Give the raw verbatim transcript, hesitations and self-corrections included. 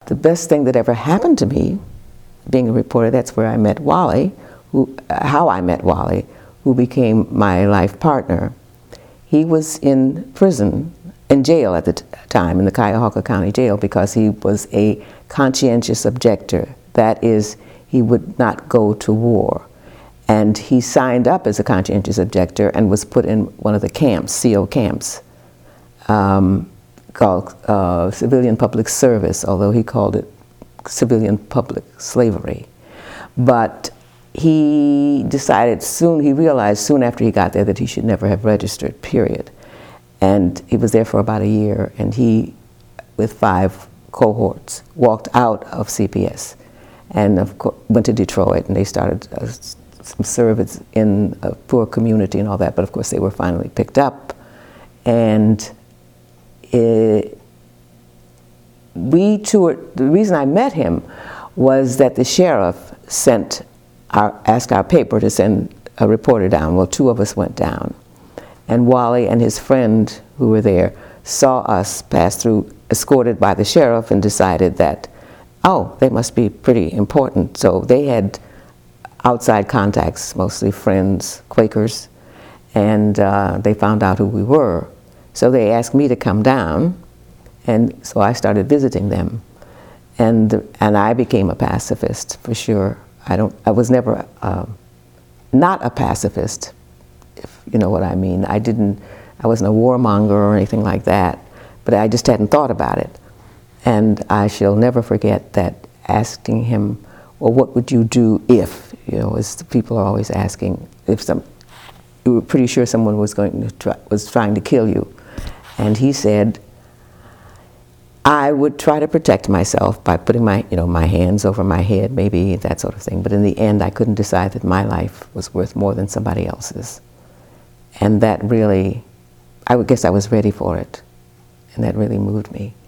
the best thing that ever happened to me, being a reporter, that's where I met Wally, who, uh, how I met Wally, who became my life partner. He was in prison, in jail at the t time, in the Cuyahoga County Jail, because he was a conscientious objector. That is, he would not go to war. And he signed up as a conscientious objector and was put in one of the camps, C O camps, um, called uh, Civilian Public Service, although he called it Civilian Public Slavery. But he decided soon, he realized soon after he got there that he should never have registered, period. And he was there for about a year, and he, with five cohorts, walked out of C P S and of course went to Detroit, and they started uh, some service in a poor community and all that, but of course they were finally picked up. And it, we toured, the reason I met him was that the sheriff sent our, asked our paper to send a reporter down. Well, two of us went down. And Wally and his friend who were there saw us pass through, escorted by the sheriff, and decided that, oh, they must be pretty important. So they had outside contacts, mostly friends, Quakers, and uh, they found out who we were. So they asked me to come down, and so I started visiting them. And, and I became a pacifist, for sure. I, don't, I was never uh, not a pacifist, if you know what I mean. I didn't, I wasn't a warmonger or anything like that, but I just hadn't thought about it. And I shall never forget that, asking him, well, what would you do if, you know, as people are always asking, if some, you were pretty sure someone was going to try, was trying to kill you. And he said, I would try to protect myself by putting my, you know, my hands over my head, maybe, that sort of thing. But in the end, I couldn't decide that my life was worth more than somebody else's. And that really, I would guess I was ready for it. And that really moved me.